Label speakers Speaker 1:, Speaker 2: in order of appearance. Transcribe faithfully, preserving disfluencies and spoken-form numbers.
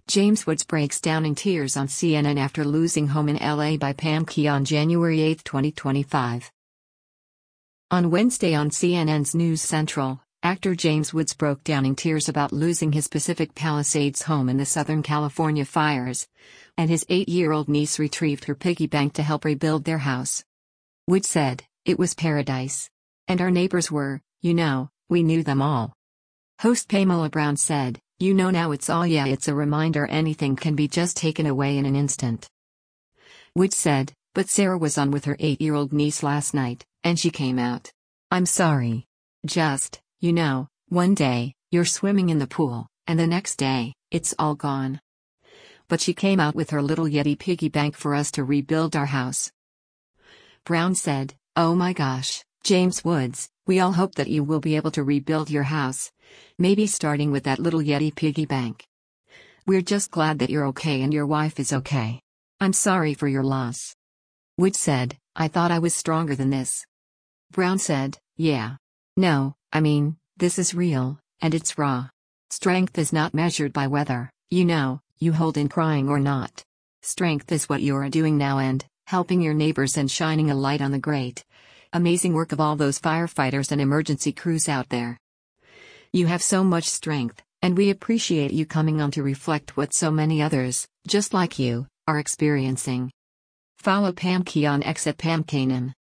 Speaker 1: James Woods breaks down in tears on C N N after losing home in L A by Pam Key on January eighth, twenty twenty-five. On Wednesday on C N N's News Central, actor James Woods broke down in tears about losing his Pacific Palisades home in the Southern California fires, and his eight-year-old niece retrieved her piggy bank to help rebuild their house. Woods said, "It was paradise. And our neighbors were, you know, we knew them all." Host Pamela Brown said, "You know now it's all yeah it's a reminder anything can be just taken away in an instant." Woods said, "But Sarah was on with her eight-year-old niece last night, and she came out. I'm sorry. Just, you know, one day, you're swimming in the pool, and the next day, it's all gone. But she came out with her little Yeti piggy bank for us to rebuild our house." Brown said, "Oh my gosh, James Woods, we all hope that you will be able to rebuild your house. Maybe starting with that little Yeti piggy bank. We're just glad that you're okay and your wife is okay. I'm sorry for your loss." Woods said, "I thought I was stronger than this." Brown said, "Yeah. No, I mean, this is real, and it's raw. Strength is not measured by whether, you know, you hold in crying or not. Strength is what you're doing now and helping your neighbors and shining a light on the great, amazing work of all those firefighters and emergency crews out there. You have so much strength, and we appreciate you coming on to reflect what so many others, just like you, are experiencing." Follow Pam Key on X at Pam Kanem.